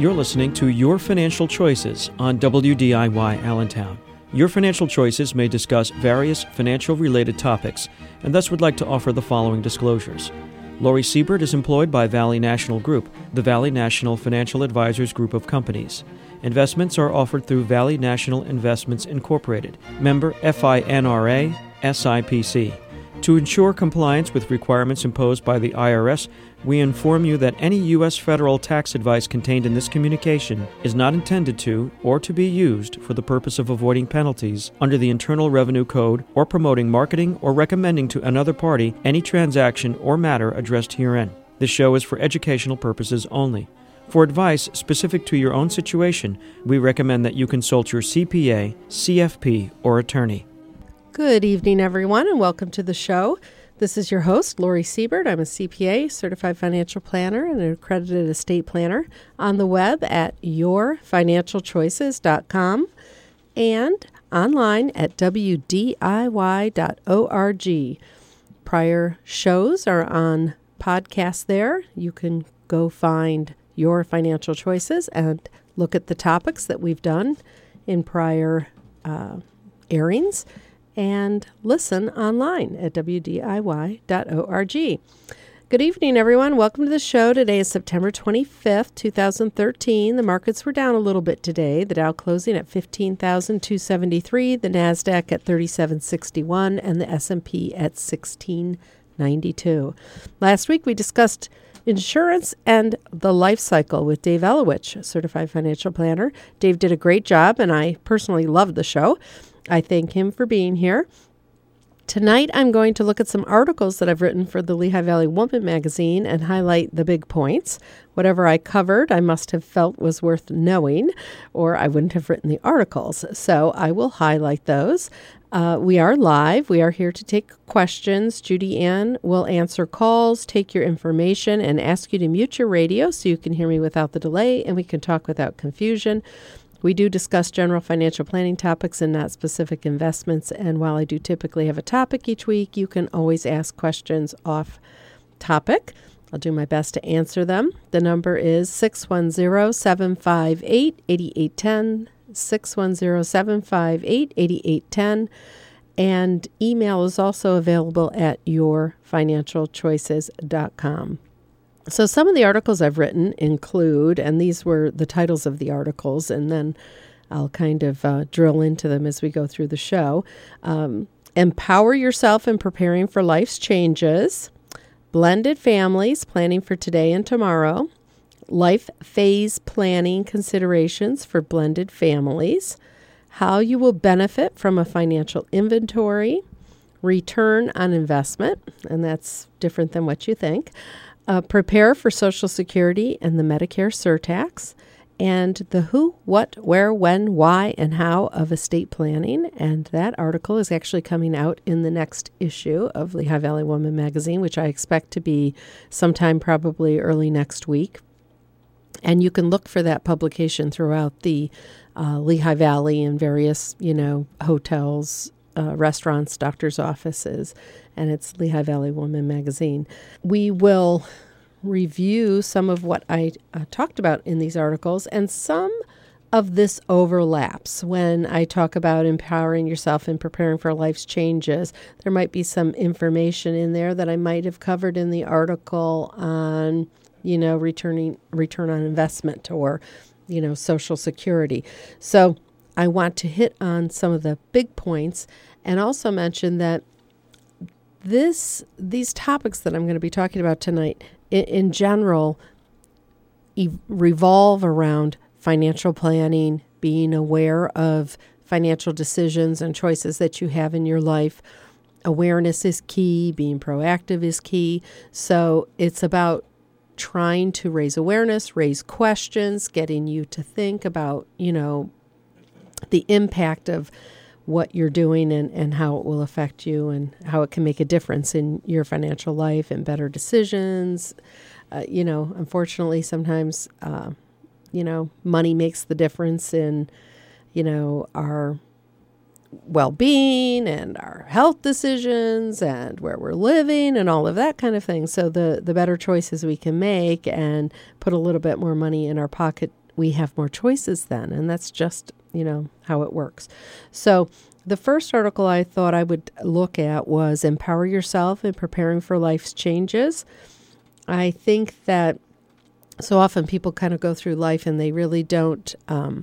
You're listening to Your Financial Choices on WDIY Allentown. Your Financial Choices may discuss various financial-related topics, and thus would like to offer the following disclosures. Lori Siebert is employed by Valley National Group, the Valley National Financial Advisors Group of companies. Investments are offered through Valley National Investments Incorporated, member FINRA, SIPC. To ensure compliance with requirements imposed by the IRS, we inform you that any U.S. federal tax advice contained in this communication is not intended to or to be used for the purpose of avoiding penalties under the Internal Revenue Code or promoting, marketing, or recommending to another party any transaction or matter addressed herein. This show is for educational purposes only. For advice specific to your own situation, we recommend that you consult your CPA, CFP, or attorney. Good evening, everyone, and welcome to the show. This is your host, Lori Siebert. I'm a CPA, certified financial planner, and an accredited estate planner on the web at yourfinancialchoices.com and online at wdiy.org. Prior shows are on podcast there. You can go find Your Financial Choices and look at the topics that we've done in prior airings, and listen online at wdiy.org. Good evening, everyone. Welcome to the show. Today is September 25th, 2013. The markets were down a little bit today. The Dow closing at 15,273, the NASDAQ at 3761, and the S&P at 1692. Last week, we discussed insurance and the life cycle with Dave Elowich, certified financial planner. Dave did a great job, and I personally loved the show. I thank him for being here. Tonight, I'm going to look at some articles that I've written for the Lehigh Valley Woman magazine and highlight the big points. Whatever I covered, I must have felt was worth knowing, or I wouldn't have written the articles. So I will highlight those. We are live. We are here to take questions. Judy Ann will answer calls, take your information, and ask you to mute your radio so you can hear me without the delay and we can talk without confusion. We do discuss general financial planning topics and not specific investments. And while I do typically have a topic each week, you can always ask questions off topic. I'll do my best to answer them. The number is 610-758-8810, 610-758-8810. And email is also available at yourfinancialchoices.com. So some of the articles I've written include, and these were the titles of the articles, and then I'll kind of drill into them as we go through the show. Empower yourself in preparing for life's changes, blended families, planning for today and tomorrow, life phase planning considerations for blended families, how you will benefit from a financial inventory, return on investment, and that's different than what you think, prepare for Social Security and the Medicare surtax, and the who, what, where, when, why, and how of estate planning. And that article is actually coming out in the next issue of Lehigh Valley Woman magazine, which I expect to be sometime probably early next week. And you can look for that publication throughout the Lehigh Valley in various, hotels, restaurants, doctor's offices, and it's Lehigh Valley Woman magazine. We will review some of what I talked about in these articles, and some of this overlaps. When I talk about empowering yourself and preparing for life's changes, there might be some information in there that I might have covered in the article on, return on investment or, Social Security. So I want to hit on some of the big points and also mention that these topics that I'm going to be talking about tonight, in general, revolve around financial planning, being aware of financial decisions and choices that you have in your life. Awareness is key. Being proactive is key. So it's about trying to raise awareness, raise questions, getting you to think about, the impact of what you're doing and how it will affect you and how it can make a difference in your financial life and better decisions. Unfortunately, sometimes, money makes the difference in, our well-being and our health decisions and where we're living and all of that kind of thing. So the better choices we can make and put a little bit more money in our pocket we have more choices then. And that's just, how it works. So the first article I thought I would look at was Empower Yourself in Preparing for Life's Changes. I think that so often people kind of go through life and they really don't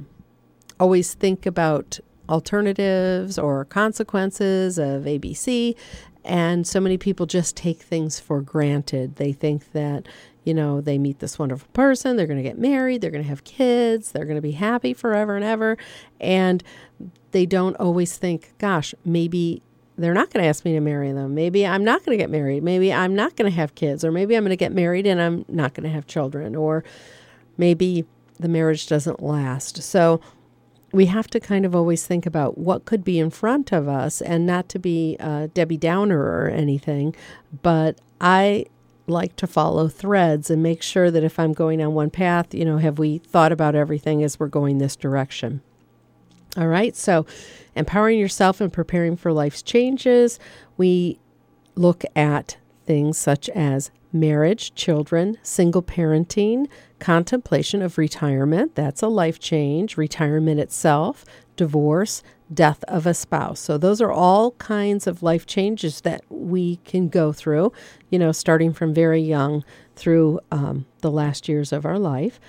always think about alternatives or consequences of ABC. And so many people just take things for granted. They think that, they meet this wonderful person, they're going to get married, they're going to have kids, they're going to be happy forever and ever. And they don't always think, gosh, maybe they're not going to ask me to marry them. Maybe I'm not going to get married. Maybe I'm not going to have kids. Or maybe I'm going to get married and I'm not going to have children. Or maybe the marriage doesn't last. So we have to kind of always think about what could be in front of us, and not to be Debbie Downer or anything, but I like to follow threads and make sure that if I'm going on one path, have we thought about everything as we're going this direction? All right, so empowering yourself and preparing for life's changes, we look at things such as marriage, children, single parenting, contemplation of retirement, that's a life change, retirement itself, divorce, death of a spouse. So those are all kinds of life changes that we can go through, starting from very young through the last years of our life.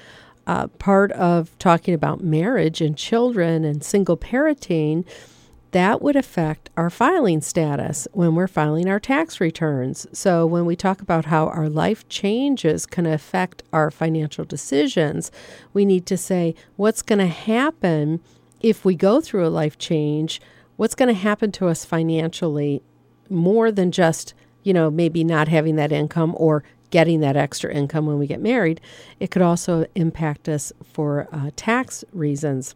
Part of talking about marriage and children and single parenting, that would affect our filing status when we're filing our tax returns. So when we talk about how our life changes can affect our financial decisions, we need to say, what's going to happen if we go through a life change? What's going to happen to us financially more than just, maybe not having that income or getting that extra income when we get married? It could also impact us for tax reasons.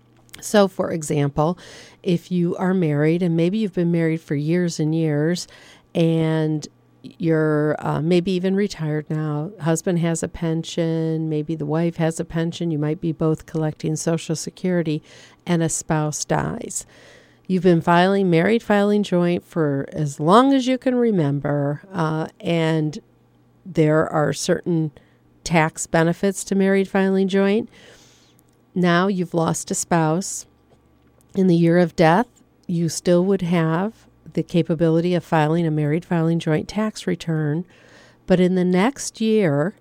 So, for example, if you are married and maybe you've been married for years and years and you're maybe even retired now, husband has a pension, maybe the wife has a pension, you might be both collecting Social Security, and a spouse dies. You've been married filing joint for as long as you can remember, and there are certain tax benefits to married filing joint. Now you've lost a spouse. In the year of death, you still would have the capability of filing a married filing joint tax return. But in the next year,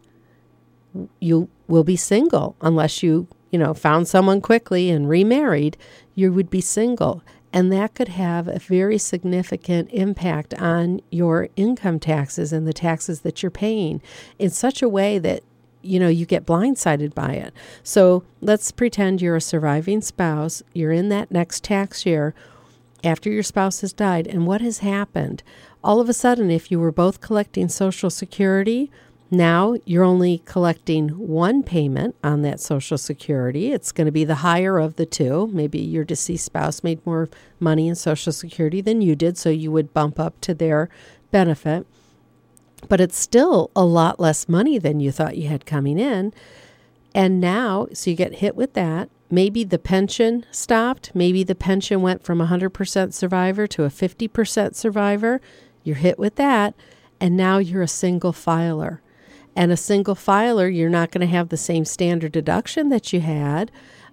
you will be single unless you found someone quickly and remarried. You would be single. And that could have a very significant impact on your income taxes and the taxes that you're paying in such a way that you get blindsided by it. So let's pretend you're a surviving spouse. You're in that next tax year after your spouse has died. And what has happened? All of a sudden, if you were both collecting Social Security, now you're only collecting one payment on that Social Security. It's going to be the higher of the two. Maybe your deceased spouse made more money in Social Security than you did, so you would bump up to their benefit. But it's still a lot less money than you thought you had coming in. And now, so you get hit with that. Maybe the pension stopped. Maybe the pension went from 100% survivor to a 50% survivor. You're hit with that. And now you're a single filer. And a single filer, you're not going to have the same standard deduction that you had.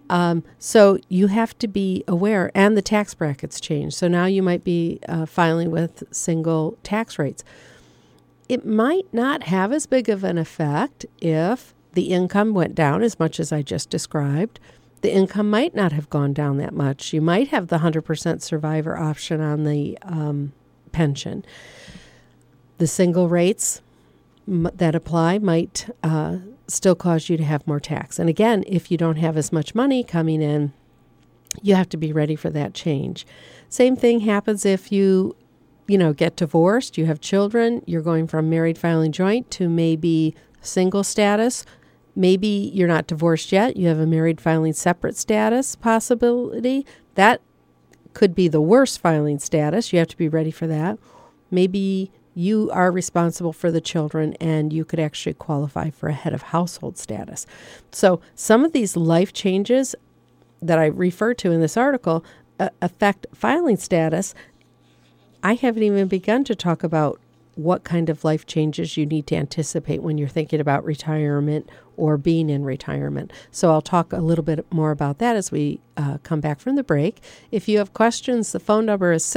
So you have to be aware. And the tax brackets change. So now you might be filing with single tax rates. It might not have as big of an effect if the income went down as much as I just described. The income might not have gone down that much. You might have the 100% survivor option on the pension. The single rates that apply might still cause you to have more tax. And again, if you don't have as much money coming in, you have to be ready for that change. Same thing happens if you get divorced, you have children, you're going from married filing joint to maybe single status. Maybe you're not divorced yet. You have a married filing separate status possibility. That could be the worst filing status. You have to be ready for that. Maybe you are responsible for the children and you could actually qualify for a head of household status. So some of these life changes that I refer to in this article affect filing status. I haven't even begun to talk about what kind of life changes you need to anticipate when you're thinking about retirement or being in retirement. So I'll talk a little bit more about that as we come back from the break. If you have questions, the phone number is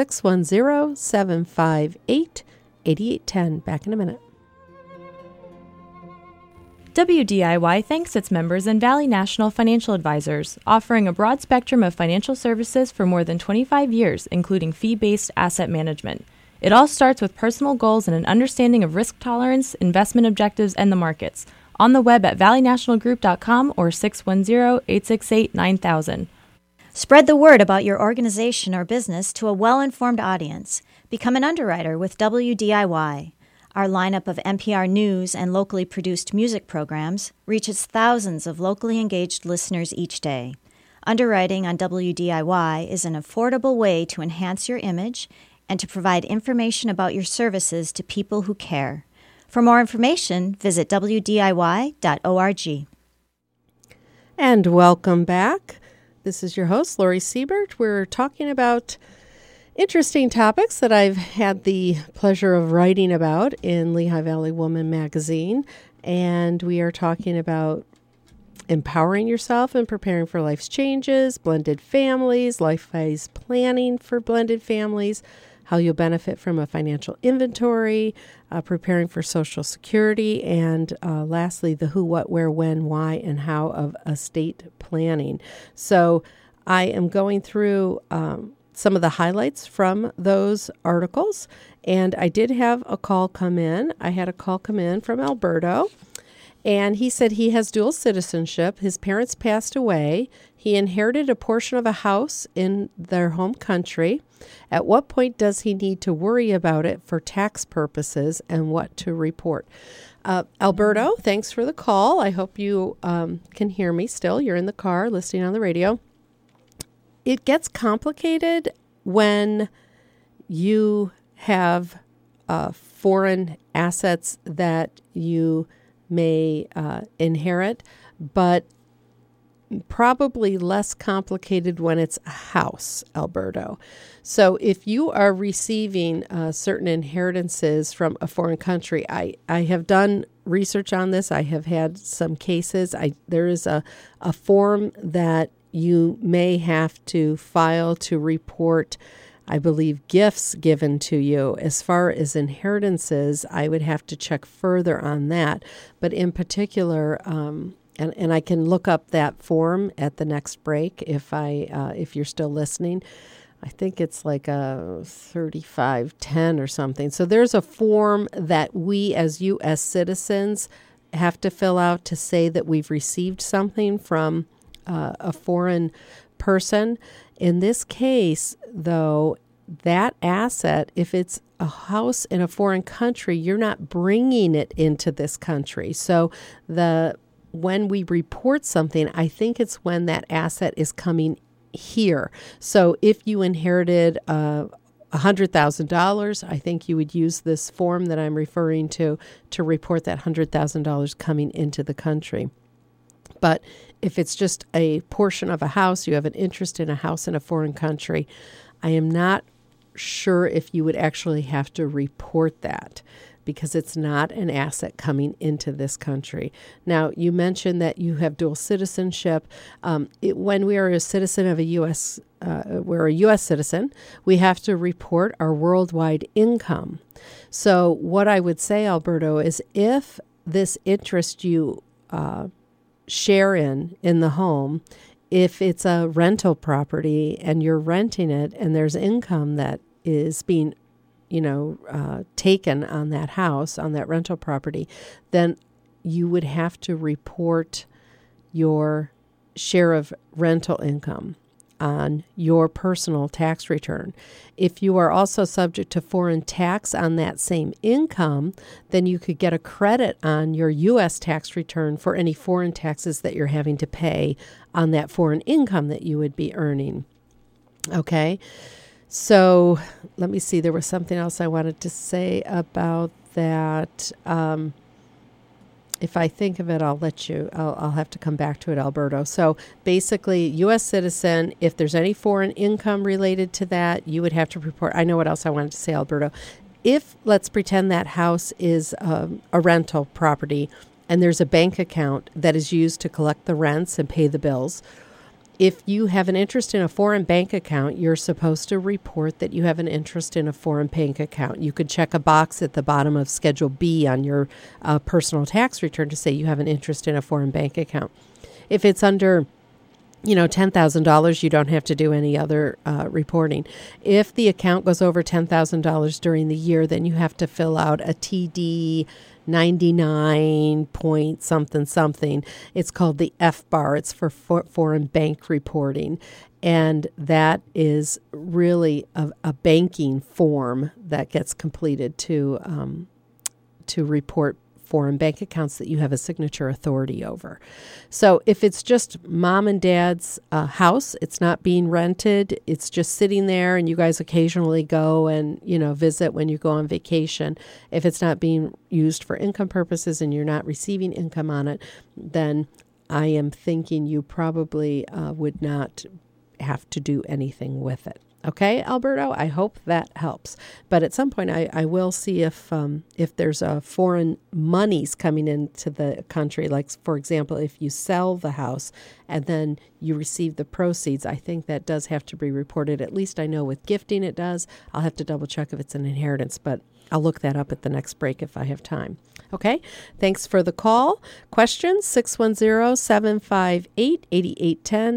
610-758-8810. Back in a minute. WDIY thanks its members and Valley National Financial Advisors, offering a broad spectrum of financial services for more than 25 years, including fee-based asset management. It all starts with personal goals and an understanding of risk tolerance, investment objectives, and the markets. On the web at valleynationalgroup.com or 610-868-9000. Spread the word about your organization or business to a well-informed audience. Become an underwriter with WDIY. Our lineup of NPR news and locally produced music programs reaches thousands of locally engaged listeners each day. Underwriting on WDIY is an affordable way to enhance your image and to provide information about your services to people who care. For more information, visit WDIY.org. And welcome back. This is your host, Lori Siebert. We're talking about interesting topics that I've had the pleasure of writing about in Lehigh Valley Woman magazine. And we are talking about empowering yourself and preparing for life's changes, blended families, life-phase planning for blended families, how you'll benefit from a financial inventory, preparing for Social Security, and lastly, the who, what, where, when, why, and how of estate planning. So I am going through some of the highlights from those articles, and I did have a call come in. I had a call come in from Alberto, and he said he has dual citizenship. His parents passed away. He inherited a portion of a house in their home country. At what point does he need to worry about it for tax purposes, and what to report? Alberto, thanks for the call. I hope you can hear me still. You're in the car listening on the radio. It gets complicated when you have foreign assets that you may inherit, but probably less complicated when it's a house, Alberto. So if you are receiving certain inheritances from a foreign country, I have done research on this. I have had some cases. There is a form that you may have to file to report, I believe, gifts given to you. As far as inheritances, I would have to check further on that. But in particular, and I can look up that form at the next break if you're still listening. I think it's like a 3510 or something. So there's a form that we as U.S. citizens have to fill out to say that we've received something from a foreign person. In this case, though, that asset, if it's a house in a foreign country, you're not bringing it into this country. So when we report something, I think it's when that asset is coming here. So if you inherited $100,000, I think you would use this form that I'm referring to report that $100,000 coming into the country. But if it's just a portion of a house, you have an interest in a house in a foreign country, I am not sure if you would actually have to report that because it's not an asset coming into this country. Now, you mentioned that you have dual citizenship. When we are a citizen of we're a U.S. citizen, we have to report our worldwide income. So what I would say, Alberto, is if this interest you share in the home, if it's a rental property and you're renting it and there's income that is being taken on that house, on that rental property, then you would have to report your share of rental income on your personal tax return. If you are also subject to foreign tax on that same income, then you could get a credit on your U.S. tax return for any foreign taxes that you're having to pay on that foreign income that you would be earning. Okay? So let me see. There was something else I wanted to say about that. If I think of it, I'll let you. I'll have to come back to it, Alberto. So basically, U.S. citizen, if there's any foreign income related to that, you would have to report. I know what else I wanted to say, Alberto. if, let's pretend that house is a rental property and there's a bank account that is used to collect the rents and pay the bills, if you have an interest in a foreign bank account, you're supposed to report that you have an interest in a foreign bank account. You could check a box at the bottom of Schedule B on your personal tax return to say you have an interest in a foreign bank account. If it's under $10,000, you don't have to do any other reporting. If the account goes over $10,000 during the year, then you have to fill out a TD 99 point something. It's called the FBAR. It's for foreign bank reporting. And that is really a banking form that gets completed to report foreign bank accounts that you have a signature authority over. So if it's just mom and dad's house, it's not being rented, it's just sitting there and you guys occasionally go and, visit when you go on vacation. If it's not being used for income purposes and you're not receiving income on it, then I am thinking you probably would not have to do anything with it. Okay, Alberto, I hope that helps. But at some point, I will see if there's foreign monies coming into the country. Like, for example, if you sell the house and then you receive the proceeds, I think that does have to be reported. At least I know with gifting it does. I'll have to double check if it's an inheritance, but I'll look that up at the next break if I have time. Okay, thanks for the call. Questions, 610-758-8810,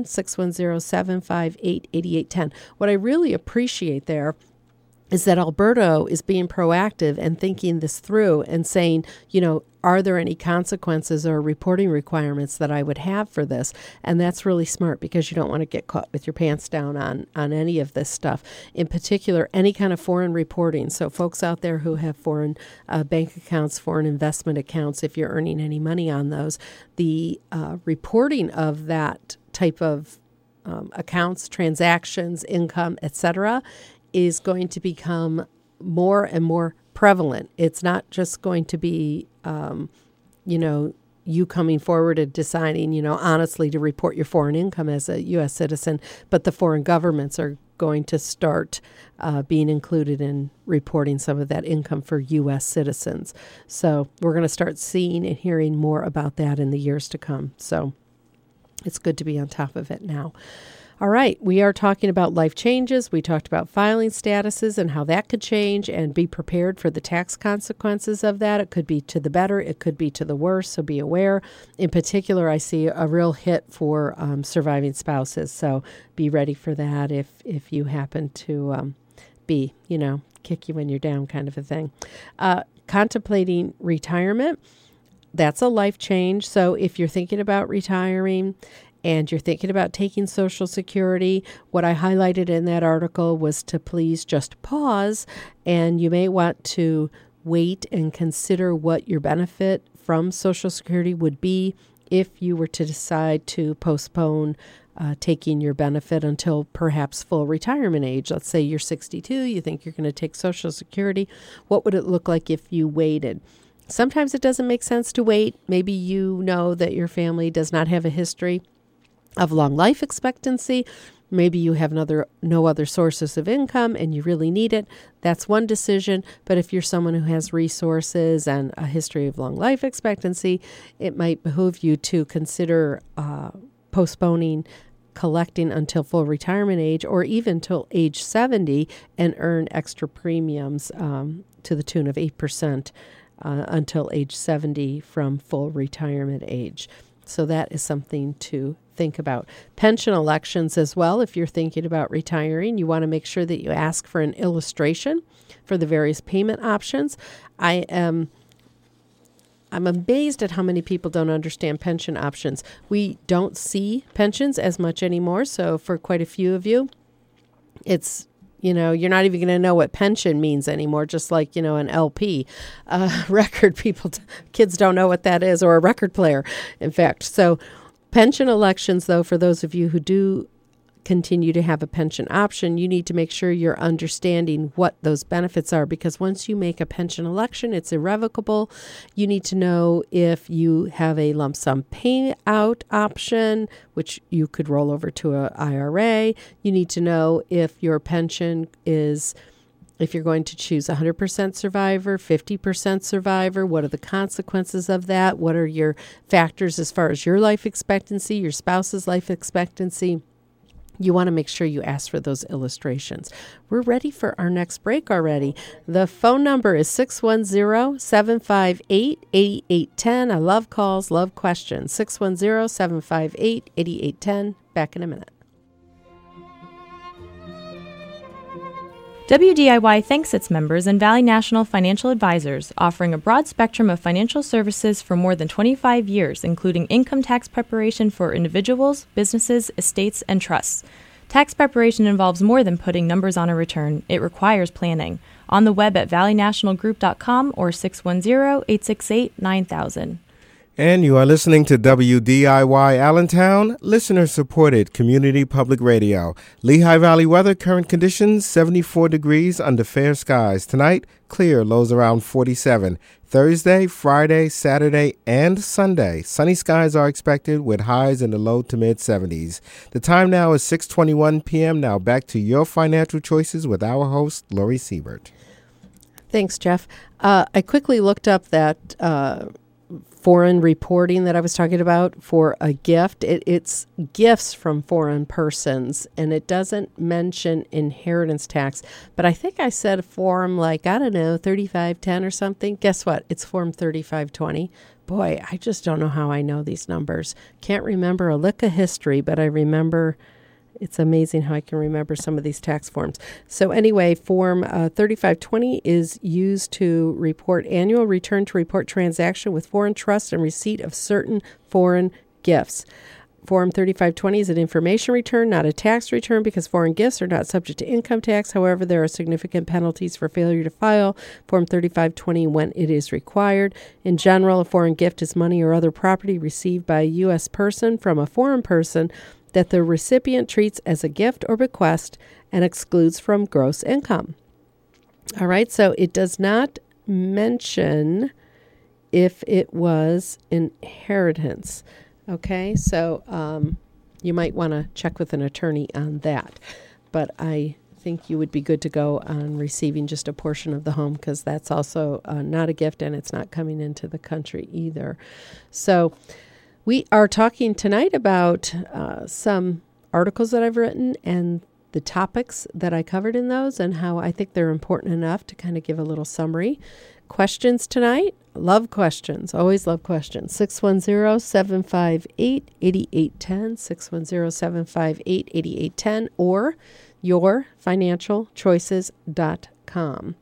610-758-8810. What I really appreciate there is that Alberto is being proactive and thinking this through and saying, are there any consequences or reporting requirements that I would have for this? And that's really smart because you don't want to get caught with your pants down on any of this stuff. In particular, any kind of foreign reporting. So folks out there who have foreign bank accounts, foreign investment accounts, if you're earning any money on those, the reporting of that type of accounts, transactions, income, etc., is going to become more and more prevalent. It's not just going to be, you coming forward and deciding, honestly to report your foreign income as a U.S. citizen, but the foreign governments are going to start being included in reporting some of that income for U.S. citizens. So we're going to start seeing and hearing more about that in the years to come. So it's good to be on top of it now. All right, we are talking about life changes. We talked about filing statuses and how that could change and be prepared for the tax consequences of that. It could be to the better, it could be to the worse, so be aware. In particular, I see a real hit for surviving spouses, so be ready for that if you happen to be, kick you when you're down kind of a thing. Contemplating retirement, that's a life change. So if you're thinking about retiring, and you're thinking about taking Social Security, what I highlighted in that article was to please just pause, and you may want to wait and consider what your benefit from Social Security would be if you were to decide to postpone taking your benefit until perhaps full retirement age. Let's say you're 62, you think you're going to take Social Security. What would it look like if you waited? Sometimes it doesn't make sense to wait. Maybe you know that your family does not have a history of long life expectancy. Maybe you have no other sources of income and you really need it. That's one decision. But if you're someone who has resources and a history of long life expectancy, it might behoove you to consider postponing collecting until full retirement age or even till age 70 and earn extra premiums to the tune of 8% until age 70 from full retirement age. So that is something to think about. Pension elections as well. If you're thinking about retiring, you want to make sure that you ask for an illustration for the various payment options. I'm amazed at how many people don't understand pension options. We don't see pensions as much anymore. So for quite a few of you, it's you're not even going to know what pension means anymore, just like, an LP record. Kids don't know what that is, or a record player, in fact. So pension elections, though, for those of you who do continue to have a pension option, you need to make sure you're understanding what those benefits are, because once you make a pension election, it's irrevocable. You need to know if you have a lump sum payout option, which you could roll over to an IRA. You need to know if your pension is if you're going to choose 100% survivor, 50% survivor, what are the consequences of that? What are your factors as far as your life expectancy, your spouse's life expectancy? You want to make sure you ask for those illustrations. We're ready for our next break already. The phone number is 610-758-8810. I love calls, love questions. 610-758-8810. Back in a minute. WDIY thanks its members and Valley National Financial Advisors, offering a broad spectrum of financial services for more than 25 years, including income tax preparation for individuals, businesses, estates, and trusts. Tax preparation involves more than putting numbers on a return. It requires planning. On the web at valleynationalgroup.com or 610-868-9000. And you are listening to WDIY Allentown, listener-supported community public radio. Lehigh Valley weather, current conditions, 74 degrees under fair skies. Tonight, clear, lows around 47. Thursday, Friday, Saturday, and Sunday, sunny skies are expected with highs in the low to mid-70s. The time now is 6:21 p.m. Now back to your financial choices with our host, Lori Siebert. Thanks, Jeff. I quickly looked up that foreign reporting that I was talking about for a gift. It's gifts from foreign persons, and it doesn't mention inheritance tax. But I think I said form 3510 or something. Guess what? It's form 3520. Boy, I just don't know how I know these numbers. Can't remember a lick of history, but I remember. It's amazing how I can remember some of these tax forms. So anyway, Form 3520 is used to report annual return to report transaction with foreign trust and receipt of certain foreign gifts. Form 3520 is an information return, not a tax return, because foreign gifts are not subject to income tax. However, there are significant penalties for failure to file Form 3520 when it is required. In general, a foreign gift is money or other property received by a U.S. person from a foreign person that the recipient treats as a gift or bequest and excludes from gross income. All right, so it does not mention if it was inheritance. Okay, so you might want to check with an attorney on that. But I think you would be good to go on receiving just a portion of the home, because that's also not a gift and it's not coming into the country either. So we are talking tonight about some articles that I've written and the topics that I covered in those and how I think they're important enough to kind of give a little summary. Questions tonight? Love questions. Always love questions. 610-758-8810, 610-758-8810, or yourfinancialchoices.com.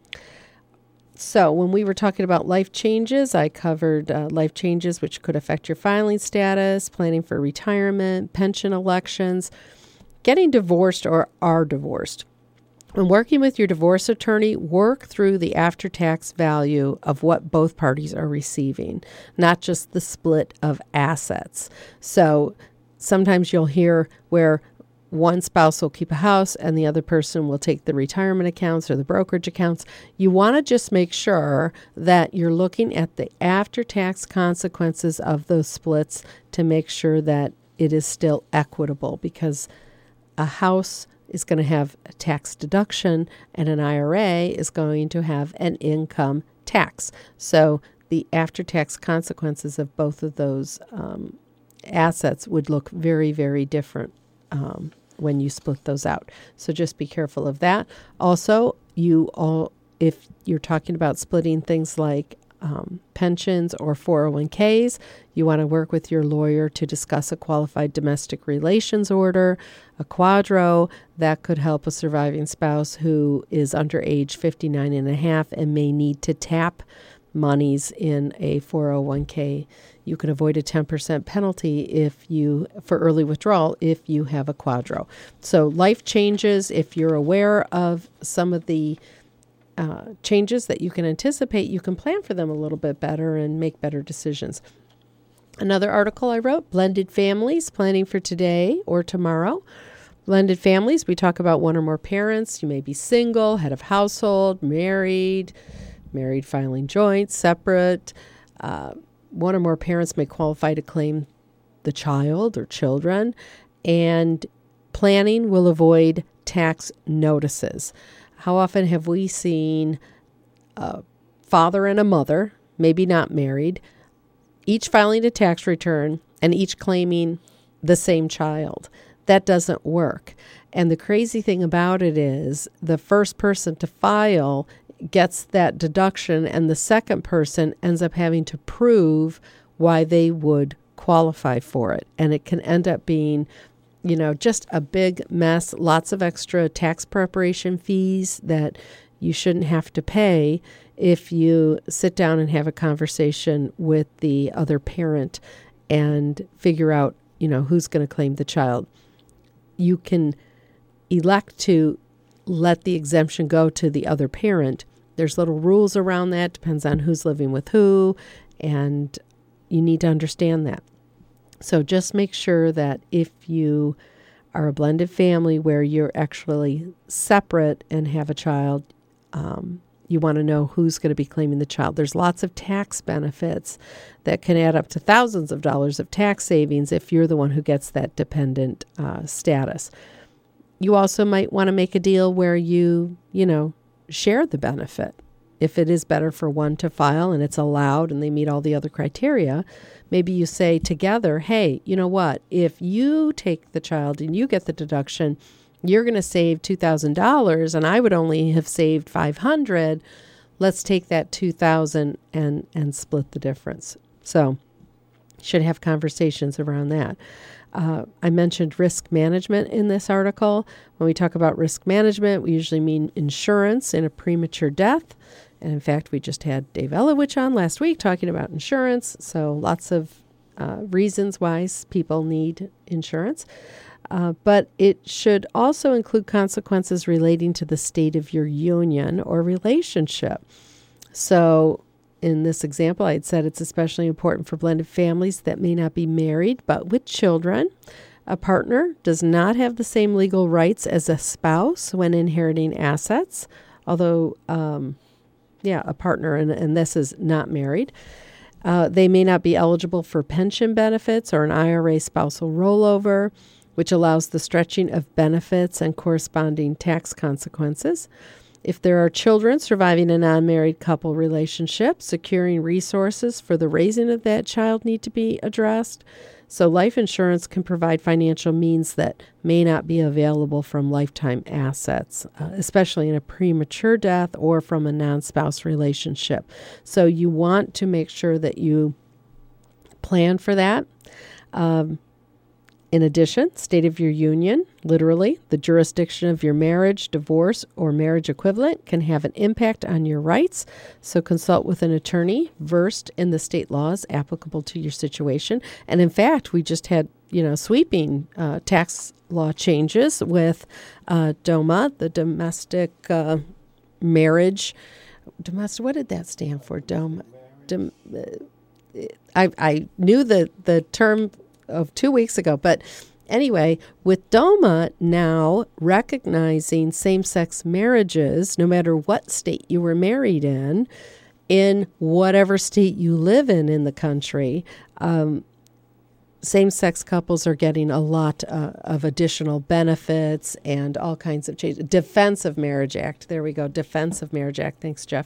So when we were talking about life changes, I covered life changes which could affect your filing status, planning for retirement, pension elections, getting divorced or are divorced. When working with your divorce attorney, work through the after-tax value of what both parties are receiving, not just the split of assets. So sometimes you'll hear where one spouse will keep a house and the other person will take the retirement accounts or the brokerage accounts. You want to just make sure that you're looking at the after-tax consequences of those splits to make sure that it is still equitable, because a house is going to have a tax deduction and an IRA is going to have an income tax. So the after-tax consequences of both of those assets would look very, very different when you split those out. So just be careful of that. Also, if you're talking about splitting things like pensions or 401ks, you want to work with your lawyer to discuss a qualified domestic relations order, a quadro that could help a surviving spouse who is under age 59 and a half and may need to tap monies in a 401k. You can avoid a 10% penalty for early withdrawal if you have a quadro. So life changes, if you're aware of some of the changes that you can anticipate, you can plan for them a little bit better and make better decisions. Another article I wrote, Blended Families, Planning for Today or Tomorrow. Blended families, we talk about one or more parents. You may be single, head of household, married filing joint, separate. One or more parents may qualify to claim the child or children, and planning will avoid tax notices. how often have we seen a father and a mother, maybe not married, each filing a tax return and each claiming the same child? That doesn't work. And the crazy thing about it is the first person to file gets that deduction, and the second person ends up having to prove why they would qualify for it. And it can end up being, just a big mess, lots of extra tax preparation fees that you shouldn't have to pay if you sit down and have a conversation with the other parent and figure out, who's going to claim the child. You can elect to let the exemption go to the other parent. There's little rules around that, depends on who's living with who, and you need to understand that. So just make sure that if you are a blended family where you're actually separate and have a child, you want to know who's going to be claiming the child. There's lots of tax benefits that can add up to thousands of dollars of tax savings if you're the one who gets that dependent status. You also might want to make a deal where you share the benefit. If it is better for one to file and it's allowed and they meet all the other criteria, maybe you say together, hey, you know what? If you take the child and you get the deduction, you're going to save $2,000 and I would only have saved $500. Let's take that $2,000 and split the difference. So should have conversations around that. I mentioned risk management in this article. When we talk about risk management, we usually mean insurance in a premature death. And in fact, we just had Dave Elowich on last week talking about insurance. So lots of reasons why people need insurance. But it should also include consequences relating to the state of your union or relationship. So in this example, I had said it's especially important for blended families that may not be married, but with children. A partner does not have the same legal rights as a spouse when inheriting assets, although, a partner, and this is not married. They may not be eligible for pension benefits or an IRA spousal rollover, which allows the stretching of benefits and corresponding tax consequences. If there are children surviving a non-married couple relationship, securing resources for the raising of that child need to be addressed. So life insurance can provide financial means that may not be available from lifetime assets, especially in a premature death or from a non-spouse relationship. So you want to make sure that you plan for that. In addition, state of your union, literally, the jurisdiction of your marriage, divorce, or marriage equivalent can have an impact on your rights. So consult with an attorney versed in the state laws applicable to your situation. And in fact, we just had, sweeping tax law changes with DOMA, the domestic marriage. What did that stand for? DOMA. I knew the term of 2 weeks ago. But anyway, with DOMA now recognizing same-sex marriages, no matter what state you were married in whatever state you live in the country, same-sex couples are getting a lot of additional benefits and all kinds of changes. Defense of Marriage Act. There we go. Defense of Marriage Act. Thanks, Jeff.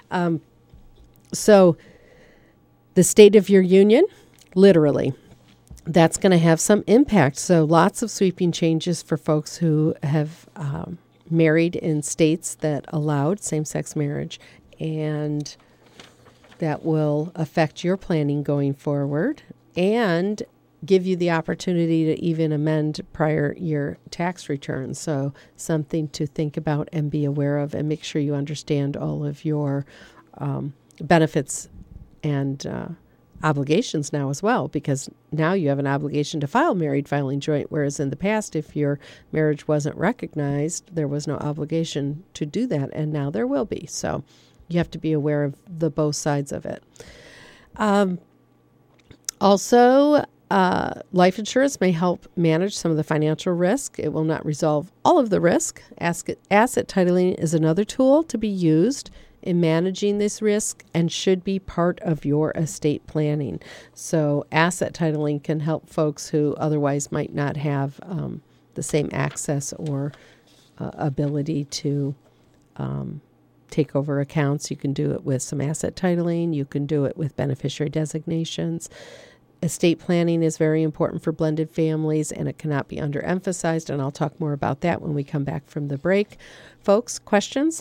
So the state of your union, literally, that's going to have some impact. So lots of sweeping changes for folks who have married in states that allowed same-sex marriage, and that will affect your planning going forward and give you the opportunity to even amend prior year tax returns. So something to think about and be aware of, and make sure you understand all of your benefits and obligations now as well, because now you have an obligation to file married filing joint, whereas in the past, if your marriage wasn't recognized, there was no obligation to do that, and now there will be. So you have to be aware of the both sides of it. Also, life insurance may help manage some of the financial risk. It will not resolve all of the risk. Asset titling is another tool to be used in managing this risk and should be part of your estate planning. So asset titling can help folks who otherwise might not have the same access or ability to takeover accounts. You can do it with some asset titling. You can do it with beneficiary designations. Estate planning is very important for blended families, and it cannot be underemphasized, and I'll talk more about that when we come back from the break. Folks, questions?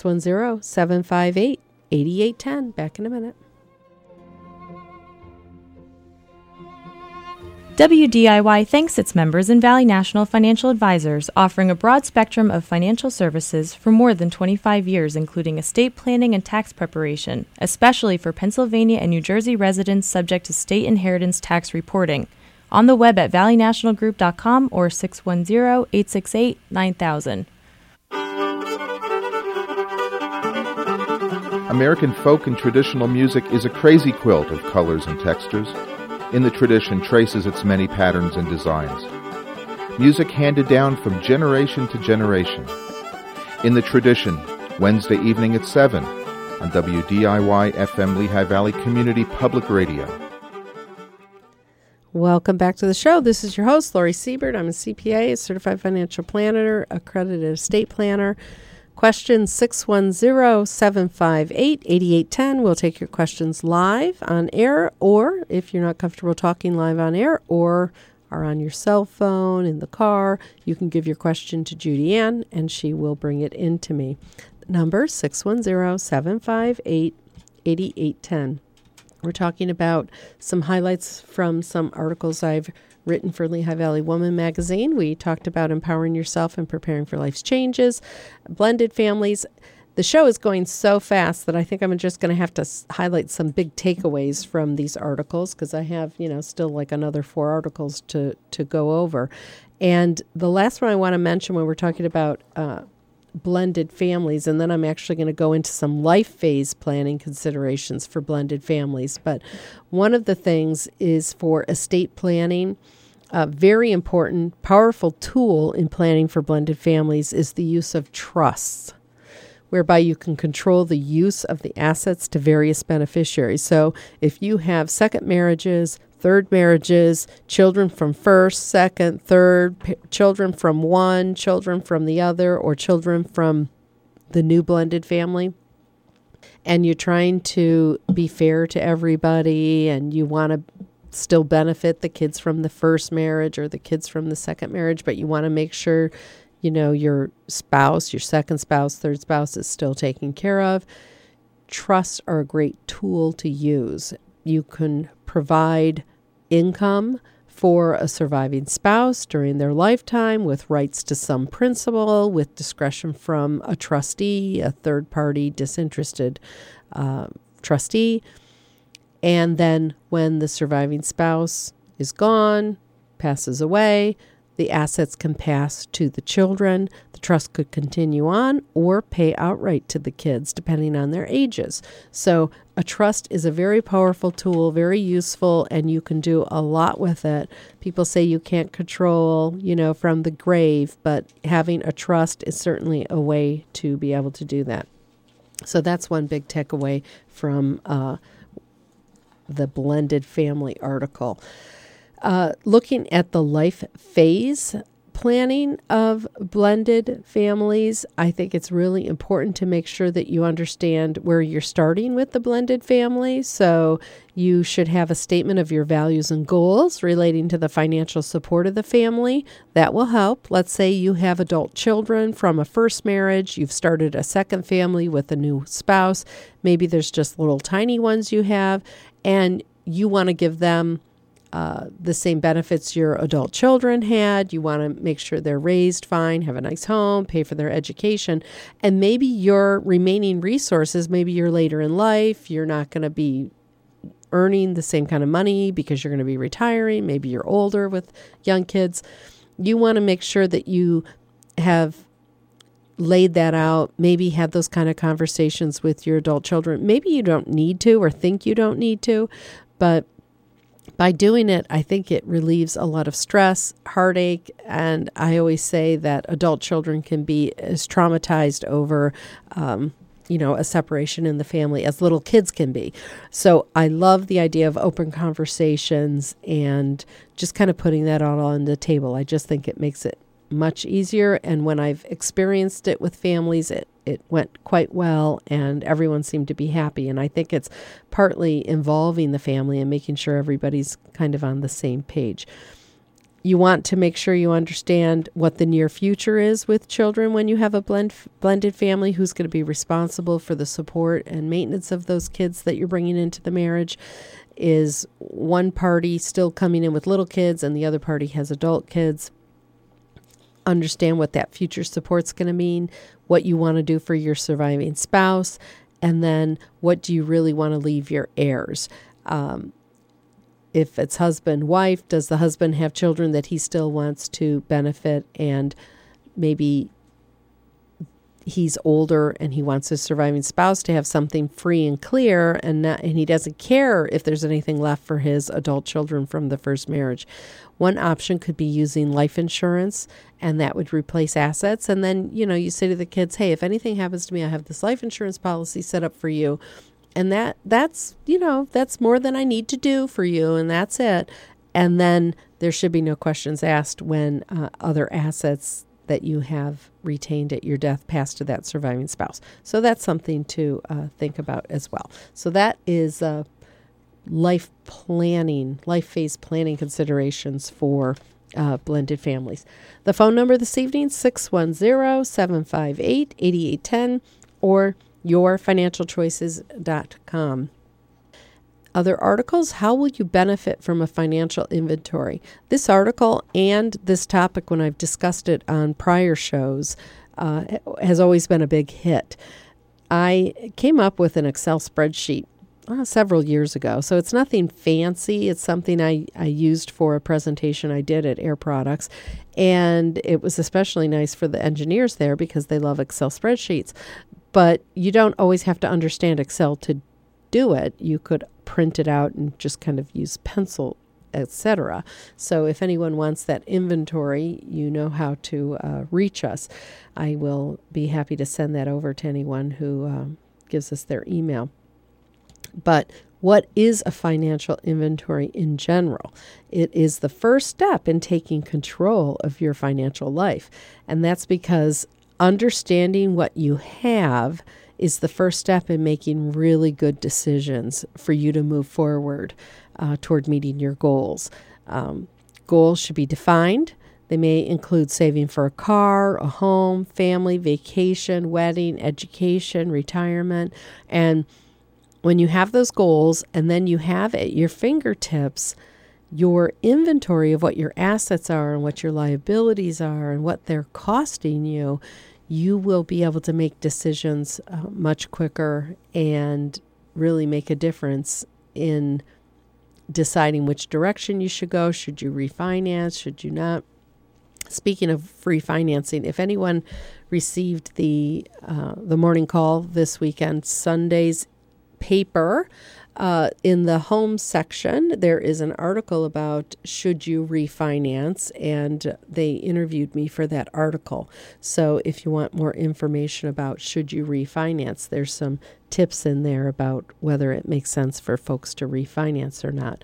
610-758-8810. Back in a minute. WDIY thanks its members and Valley National Financial Advisors, offering a broad spectrum of financial services for more than 25 years, including estate planning and tax preparation, especially for Pennsylvania and New Jersey residents subject to state inheritance tax reporting. On the web at valleynationalgroup.com or 610-868-9000. American folk and traditional music is a crazy quilt of colors and textures. In the tradition traces its many patterns and designs. Music handed down from generation to generation. In the tradition, Wednesday evening at 7 on WDIY FM Lehigh Valley Community Public Radio. Welcome back to the show. This is your host, Lori Siebert. I'm a CPA, a certified financial planner, accredited estate planner. Question 610-758-8810. We'll take your questions live on air, or if you're not comfortable talking live on air or are on your cell phone in the car, you can give your question to Judy Ann and she will bring it in to me. Number 610-758-8810. We're talking about some highlights from some articles I've written for Lehigh Valley Woman magazine. We talked about empowering yourself and preparing for life's changes, blended families. The show is going so fast that I think I'm just going to have to highlight some big takeaways from these articles, because I have, still like another 4 articles to go over. And the last one I want to mention when we're talking about blended families, and then I'm actually going to go into some life phase planning considerations for blended families. But one of the things is for estate planning. A very important, powerful tool in planning for blended families is the use of trusts, whereby you can control the use of the assets to various beneficiaries. So if you have second marriages, third marriages, children from first, second, third, children from one, children from the other, or children from the new blended family, and you're trying to be fair to everybody, and you want to still benefit the kids from the first marriage or the kids from the second marriage, but you want to make sure, your spouse, your second spouse, third spouse is still taken care of. Trusts are a great tool to use. You can provide income for a surviving spouse during their lifetime with rights to some principal, with discretion from a trustee, a third-party disinterested trustee. And then when the surviving spouse is gone, passes away, the assets can pass to the children. The trust could continue on or pay outright to the kids, depending on their ages. So a trust is a very powerful tool, very useful, and you can do a lot with it. People say you can't control, from the grave, but having a trust is certainly a way to be able to do that. So that's one big takeaway from the blended family article. Looking at the life phase planning of blended families, I think it's really important to make sure that you understand where you're starting with the blended family. So you should have a statement of your values and goals relating to the financial support of the family. That will help. Let's say you have adult children from a first marriage. You've started a second family with a new spouse. Maybe there's just little tiny ones you have, and you want to give them the same benefits your adult children had. You want to make sure they're raised fine, have a nice home, pay for their education. And maybe your remaining resources, maybe you're later in life, you're not going to be earning the same kind of money because you're going to be retiring. Maybe you're older with young kids. You want to make sure that you have laid that out, maybe had those kind of conversations with your adult children. Maybe you don't need to or think you don't need to, but by doing it, I think it relieves a lot of stress, heartache, and I always say that adult children can be as traumatized over, a separation in the family as little kids can be. So I love the idea of open conversations and just kind of putting that all on the table. I just think it makes it much easier, and when I've experienced it with families, it went quite well and everyone seemed to be happy. And I think it's partly involving the family and making sure everybody's kind of on the same page. You want to make sure you understand what the near future is with children when you have a blended family, who's going to be responsible for the support and maintenance of those kids that you're bringing into the marriage. Is one party still coming in with little kids and the other party has adult kids? Understand what that future support's going to mean, what you want to do for your surviving spouse, and then what do you really want to leave your heirs? If it's husband, wife, does the husband have children that he still wants to benefit, and maybe he's older and he wants his surviving spouse to have something free and clear, and he doesn't care if there's anything left for his adult children from the first marriage. One option could be using life insurance, and that would replace assets. And then, you say to the kids, hey, if anything happens to me, I have this life insurance policy set up for you. And that's more than I need to do for you, and that's it. And then there should be no questions asked when other assets that you have retained at your death pass to that surviving spouse. So that's something to think about as well. So that is life phase planning considerations for blended families. The phone number this evening, 610-758-8810, or yourfinancialchoices.com. Other articles, how will you benefit from a financial inventory? This article and this topic, when I've discussed it on prior shows, has always been a big hit. I came up with an Excel spreadsheet several years ago. So it's nothing fancy. It's something I used for a presentation I did at Air Products. And it was especially nice for the engineers there because they love Excel spreadsheets. But you don't always have to understand Excel to do it. You could print it out and just kind of use pencil, etc. So if anyone wants that inventory, you know how to reach us. I will be happy to send that over to anyone who gives us their email. But what is a financial inventory in general? It is the first step in taking control of your financial life. And that's because understanding what you have is the first step in making really good decisions for you to move forward toward meeting your goals. Goals should be defined. They may include saving for a car, a home, family, vacation, wedding, education, retirement. And when you have those goals and then you have at your fingertips your inventory of what your assets are and what your liabilities are and what they're costing you, you will be able to make decisions much quicker and really make a difference in deciding which direction you should go. Should you refinance? Should you not? Speaking of refinancing, if anyone received the morning call this weekend, Sunday's paper, in the home section, there is an article about should you refinance, and they interviewed me for that article. So if you want more information about should you refinance, there's some tips in there about whether it makes sense for folks to refinance or not.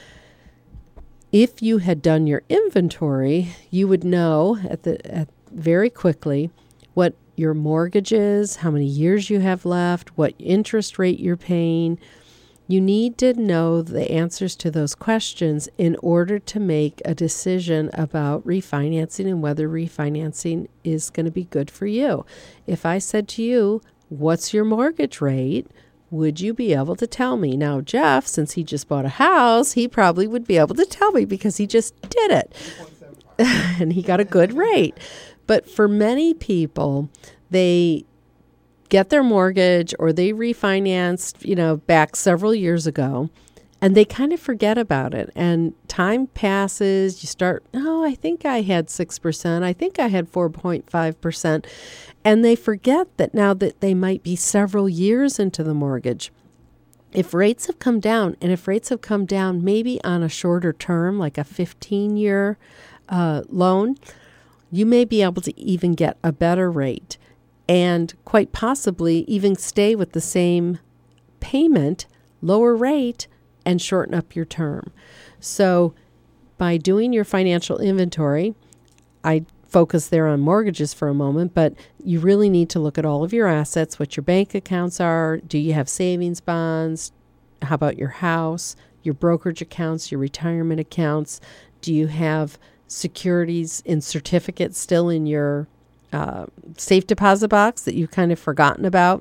If you had done your inventory, you would know very quickly what your mortgage is, how many years you have left, what interest rate you're paying. You need to know the answers to those questions in order to make a decision about refinancing and whether refinancing is going to be good for you. If I said to you, what's your mortgage rate? Would you be able to tell me? Now, Jeff, since he just bought a house, he probably would be able to tell me because he just did it. And he got a good rate. But for many people, they get their mortgage or they refinanced, back several years ago, and they kind of forget about it. And time passes. You start, I think I had 6%. I think I had 4.5%. And they forget that now that they might be several years into the mortgage. If rates have come down, and if rates have come down maybe on a shorter term, like a 15-year loan, you may be able to even get a better rate. And quite possibly even stay with the same payment, lower rate, and shorten up your term. So by doing your financial inventory, I focus there on mortgages for a moment, but you really need to look at all of your assets, what your bank accounts are. Do you have savings bonds? How about your house, your brokerage accounts, your retirement accounts? Do you have securities and certificates still in your safe deposit box that you've kind of forgotten about?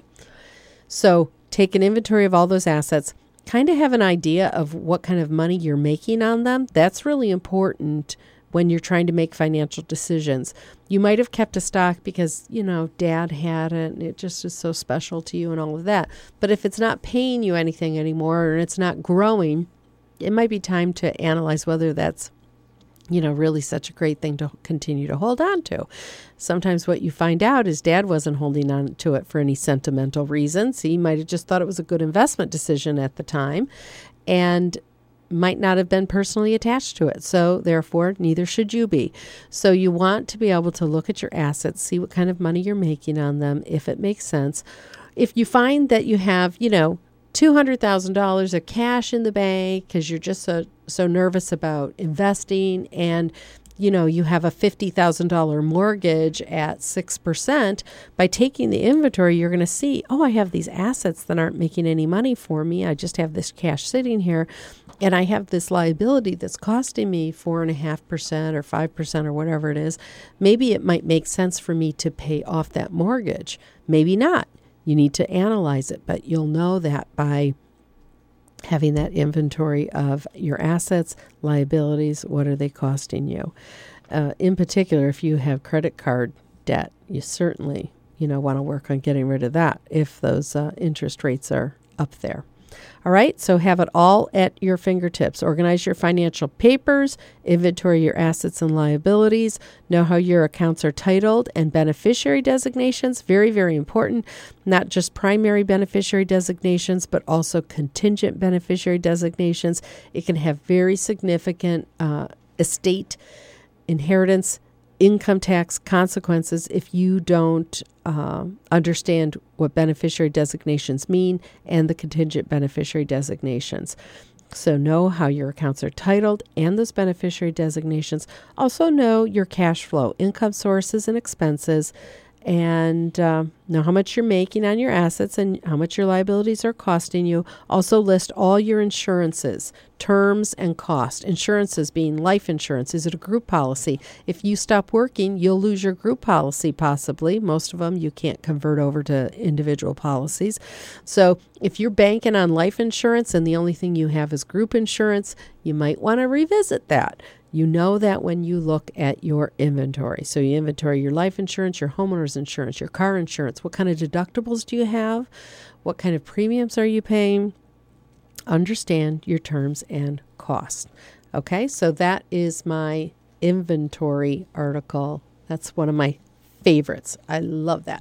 So take an inventory of all those assets, kind of have an idea of what kind of money you're making on them. That's really important when you're trying to make financial decisions. You might have kept a stock because, dad had it and it just is so special to you and all of that. But if it's not paying you anything anymore and it's not growing, it might be time to analyze whether that's, really such a great thing to continue to hold on to. Sometimes what you find out is dad wasn't holding on to it for any sentimental reasons. He might have just thought it was a good investment decision at the time and might not have been personally attached to it. So therefore, neither should you be. So you want to be able to look at your assets, see what kind of money you're making on them, if it makes sense. If you find that you have, $200,000 of cash in the bank because you're just so nervous about investing, and you have a $50,000 mortgage at 6%, by taking the inventory, you're going to see, I have these assets that aren't making any money for me. I just have this cash sitting here, and I have this liability that's costing me 4.5% or 5% or whatever it is. Maybe it might make sense for me to pay off that mortgage. Maybe not. You need to analyze it, but you'll know that by having that inventory of your assets, liabilities, what are they costing you? In particular, if you have credit card debt, you certainly, want to work on getting rid of that if those interest rates are up there. All right, so have it all at your fingertips. Organize your financial papers, inventory your assets and liabilities, know how your accounts are titled, and beneficiary designations, very, very important. Not just primary beneficiary designations, but also contingent beneficiary designations. It can have very significant estate, inheritance, income tax consequences if you don't understand what beneficiary designations mean and the contingent beneficiary designations. So know how your accounts are titled and those beneficiary designations. Also know your cash flow, income sources and expenses, and know how much you're making on your assets and how much your liabilities are costing you. Also list all your insurances, terms and cost. Insurances being life insurance. Is it a group policy? If you stop working, you'll lose your group policy possibly. Most of them you can't convert over to individual policies. So if you're banking on life insurance and the only thing you have is group insurance, you might want to revisit that. You know that when you look at your inventory. So you inventory your life insurance, your homeowner's insurance, your car insurance. What kind of deductibles do you have? What kind of premiums are you paying? Understand your terms and costs. Okay, so that is my inventory article. That's one of my favorites. I love that.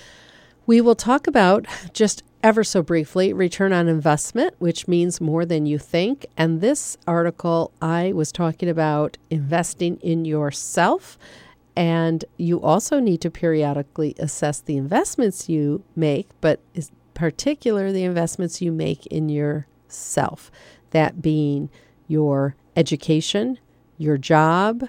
We will talk about, just ever so briefly, return on investment, which means more than you think. And this article, I was talking about investing in yourself. And you also need to periodically assess the investments you make, but particularly the investments you make in yourself. That being your education, your job.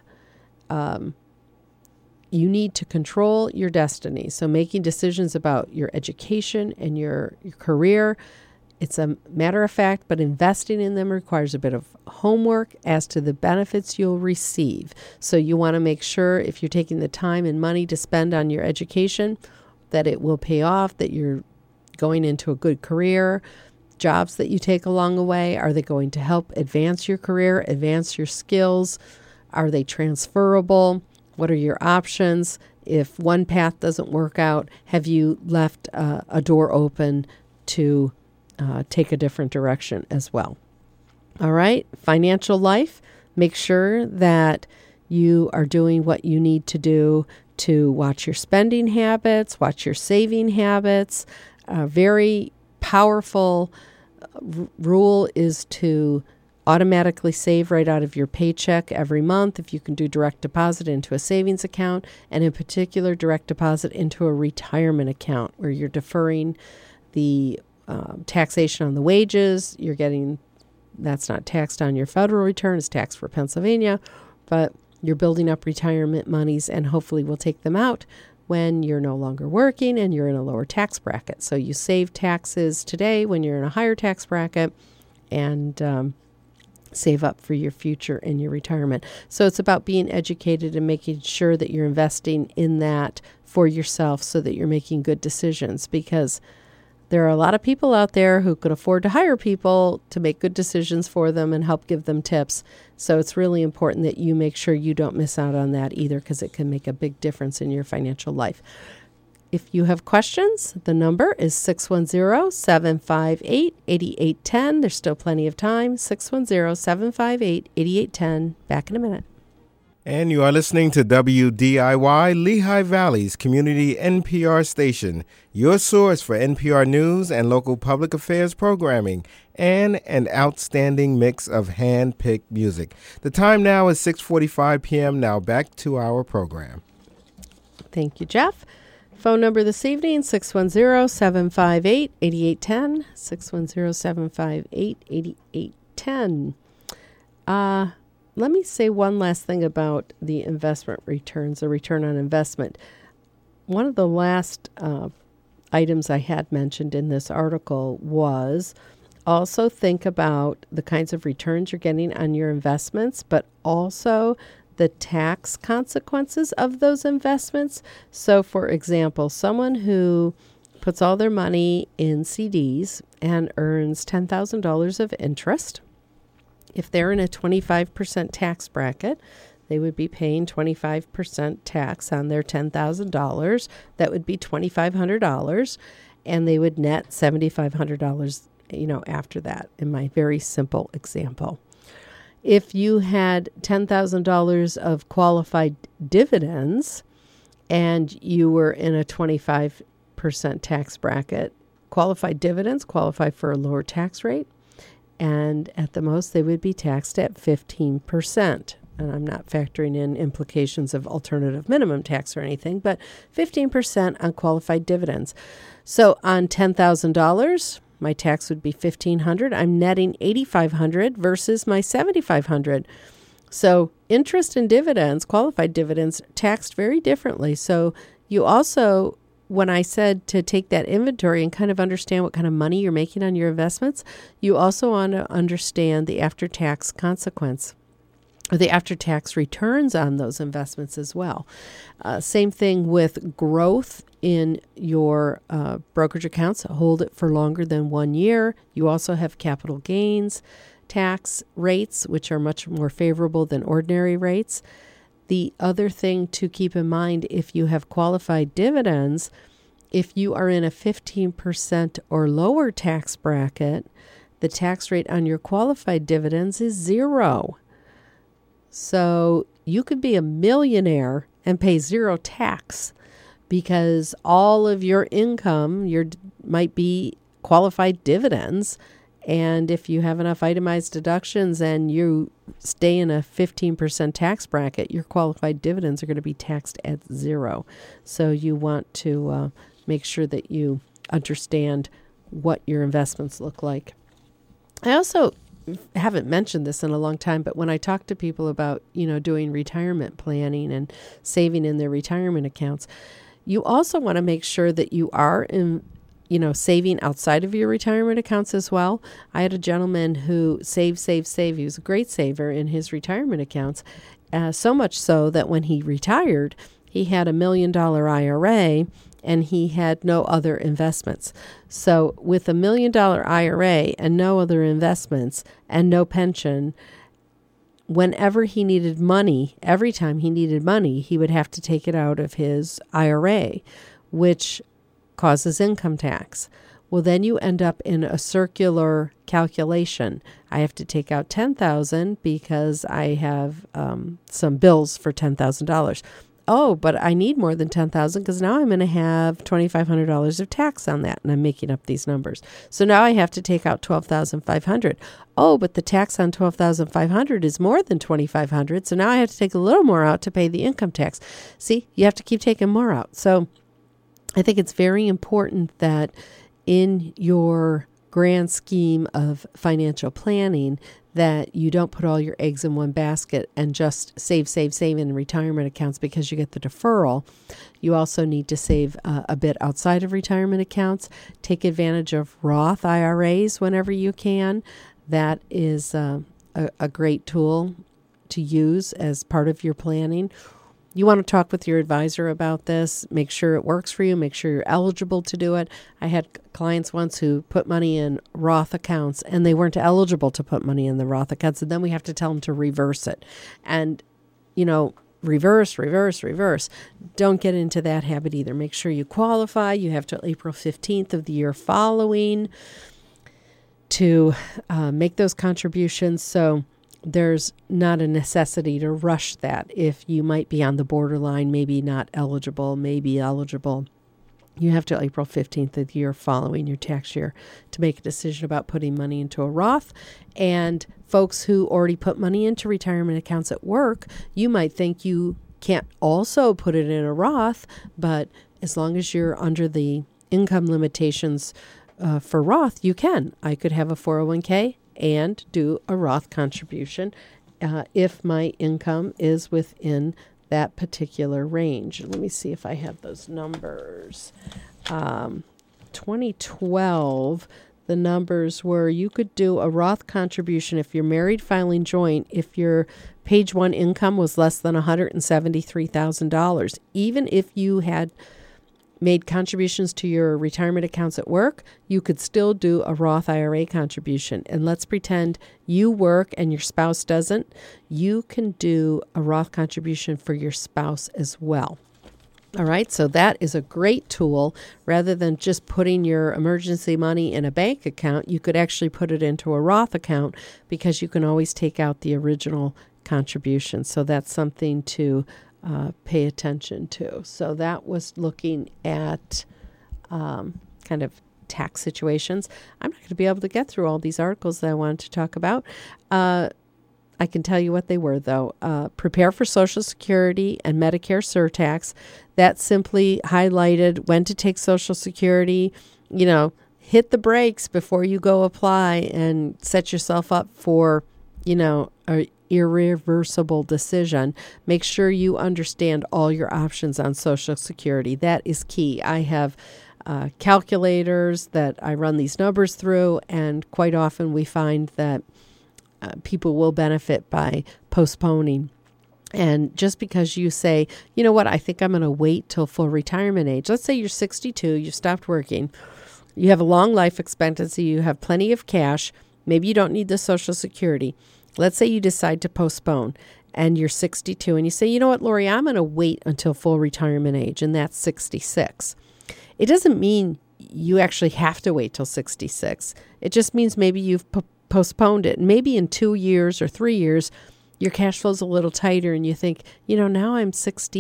You need to control your destiny. So making decisions about your education and your career, it's a matter of fact, but investing in them requires a bit of homework as to the benefits you'll receive. So you want to make sure if you're taking the time and money to spend on your education, that it will pay off, that you're going into a good career. Jobs that you take along the way, are they going to help advance your career, advance your skills? Are they transferable? What are your options? If one path doesn't work out, have you left a door open to take a different direction as well? All right, financial life. Make sure that you are doing what you need to do to watch your spending habits, watch your saving habits. A very powerful rule is to automatically save right out of your paycheck every month. If you can do direct deposit into a savings account, and in particular direct deposit into a retirement account where you're deferring the taxation on the wages. You're getting, that's not taxed on your federal return, it's taxed for Pennsylvania, but you're building up retirement monies, and hopefully will take them out when you're no longer working and you're in a lower tax bracket. So you save taxes today when you're in a higher tax bracket, and save up for your future in your retirement. So it's about being educated and making sure that you're investing in that for yourself so that you're making good decisions, because there are a lot of people out there who could afford to hire people to make good decisions for them and help give them tips. So it's really important that you make sure you don't miss out on that either, because it can make a big difference in your financial life. If you have questions, the number is 610-758-8810. There's still plenty of time. 610-758-8810. Back in a minute. And you are listening to WDIY, Lehigh Valley's community NPR station, your source for NPR news and local public affairs programming, and an outstanding mix of hand-picked music. The time now is 6:45 p.m. Now back to our program. Thank you, Jeff. Phone number this evening, 610-758-8810, 610-758-8810. Let me say one last thing about the investment returns, or return on investment. One of the last items I had mentioned in this article was also think about the kinds of returns you're getting on your investments, but also the tax consequences of those investments. So, for example, someone who puts all their money in CDs and earns $10,000 of interest, if they're in a 25% tax bracket, they would be paying 25% tax on their $10,000. That would be $2,500, and they would net $7,500, after that, in my very simple example. If you had $10,000 of qualified dividends and you were in a 25% tax bracket, qualified dividends qualify for a lower tax rate, and at the most they would be taxed at 15%. And I'm not factoring in implications of alternative minimum tax or anything, but 15% on qualified dividends. So on $10,000, my tax would be $1,500. I'm netting $8,500 versus my $7,500. So interest and dividends, qualified dividends, taxed very differently. So you also, when I said to take that inventory and kind of understand what kind of money you're making on your investments, you also want to understand the after-tax consequence, or the after-tax returns on those investments as well. Same thing with growth in your brokerage accounts. Hold it for longer than 1 year. You also have capital gains tax rates, which are much more favorable than ordinary rates. The other thing to keep in mind, if you have qualified dividends, if you are in a 15% or lower tax bracket, the tax rate on your qualified dividends is 0. So you could be a millionaire and pay 0 tax because all of your income might be qualified dividends. And if you have enough itemized deductions and you stay in a 15% tax bracket, your qualified dividends are going to be taxed at 0. So you want to make sure that you understand what your investments look like. I also haven't mentioned this in a long time, but when I talk to people about, doing retirement planning and saving in their retirement accounts, you also want to make sure that you are saving outside of your retirement accounts as well. I had a gentleman who saved. He was a great saver in his retirement accounts, so much so that when he retired, he had $1 million IRA and he had no other investments. So with $1 million IRA and no other investments and no pension, whenever he needed money, every time he needed money, he would have to take it out of his IRA, which causes income tax. Well, then you end up in a circular calculation. I have to take out $10,000 because I have some bills for $10,000. Oh, but I need more than $10,000 because now I'm going to have $2,500 of tax on that, and I'm making up these numbers. So now I have to take out $12,500. Oh, but the tax on $12,500 is more than $2,500, so now I have to take a little more out to pay the income tax. See, you have to keep taking more out. So I think it's very important that in your grand scheme of financial planning that you don't put all your eggs in one basket and just save in retirement accounts because you get the deferral. You also need to save a bit outside of retirement accounts. Take advantage of Roth IRAs whenever you can. That is a great tool to use as part of your planning. You want to talk with your advisor about this. Make sure it works for you. Make sure you're eligible to do it. I had clients once who put money in Roth accounts and they weren't eligible to put money in the Roth accounts. And then we have to tell them to reverse it. And, reverse. Don't get into that habit either. Make sure you qualify. You have till April 15th of the year following to make those contributions. So there's not a necessity to rush that. If you might be on the borderline, maybe not eligible, maybe eligible, you have till April 15th of the year following your tax year to make a decision about putting money into a Roth. And folks who already put money into retirement accounts at work, you might think you can't also put it in a Roth, but as long as you're under the income limitations for Roth, you can. I could have a 401k and do a Roth contribution if my income is within that particular range. Let me see if I have those numbers. 2012, the numbers were you could do a Roth contribution if you're married filing joint, if your page one income was less than $173,000. Even if you had made contributions to your retirement accounts at work, you could still do a Roth IRA contribution. And let's pretend you work and your spouse doesn't. You can do a Roth contribution for your spouse as well. All right, so that is a great tool. Rather than just putting your emergency money in a bank account, you could actually put it into a Roth account because you can always take out the original contribution. So that's something to pay attention to. So that was looking at kind of tax situations. I'm not going to be able to get through all these articles that I wanted to talk about. I can tell you what they were, though. Prepare for Social Security and Medicare surtax. That simply highlighted when to take Social Security. Hit the brakes before you go apply and set yourself up for, a irreversible decision. Make sure you understand all your options on Social Security. That is key. I have calculators that I run these numbers through, and quite often we find that people will benefit by postponing. And just because you say, you know what, I think I'm going to wait till full retirement age. Let's say you're 62, you stopped working, you have a long life expectancy, you have plenty of cash, maybe you don't need the Social Security. Let's say you decide to postpone and you're 62 and you say, you know what, Lori, I'm going to wait until full retirement age, and that's 66. It doesn't mean you actually have to wait till 66. It just means maybe you've postponed it. Maybe in 2 years or 3 years, your cash flow's a little tighter and you think, now I'm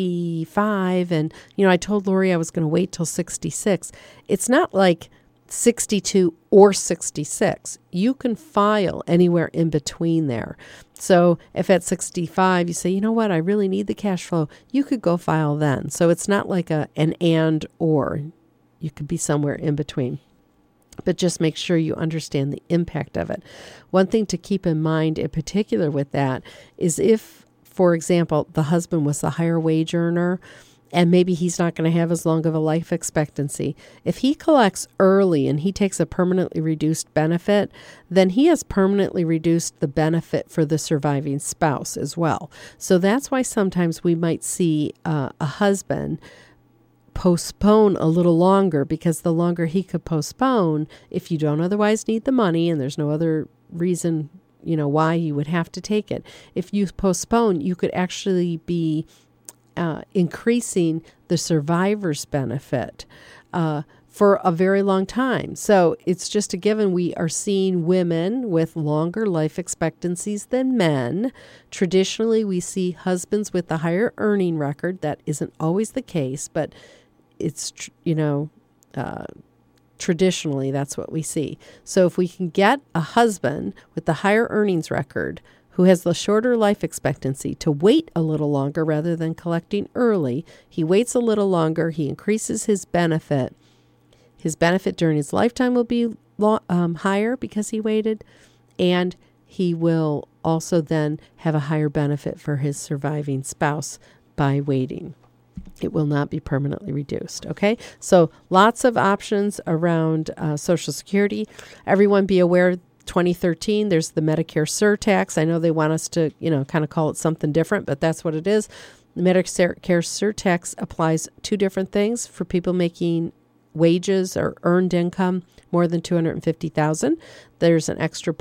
65 and, I told Lori I was going to wait till 66. It's not like 62 or 66. You can file anywhere in between there. So if at 65 you say, you know what, I really need the cash flow, you could go file then. So it's not like an and or. You could be somewhere in between. But just make sure you understand the impact of it. One thing to keep in mind in particular with that is if, for example, the husband was the higher wage earner, and maybe he's not going to have as long of a life expectancy. If he collects early and he takes a permanently reduced benefit, then he has permanently reduced the benefit for the surviving spouse as well. So that's why sometimes we might see a husband postpone a little longer, because the longer he could postpone, if you don't otherwise need the money and there's no other reason, why you would have to take it. If you postpone, you could actually be increasing the survivor's benefit for a very long time. So it's just a given. We are seeing women with longer life expectancies than men. Traditionally, we see husbands with the higher earning record. That isn't always the case, but it's, traditionally that's what we see. So if we can get a husband with the higher earnings record who has the shorter life expectancy to wait a little longer rather than collecting early, he waits a little longer, he increases his benefit. His benefit during his lifetime will be higher because he waited, and he will also then have a higher benefit for his surviving spouse by waiting. It will not be permanently reduced. Okay, so lots of options around Social Security. Everyone be aware, 2013, there's the Medicare surtax. I know they want us to, kind of call it something different, but that's what it is. The Medicare surtax applies to different things for people making wages or earned income more than $250,000. There's an extra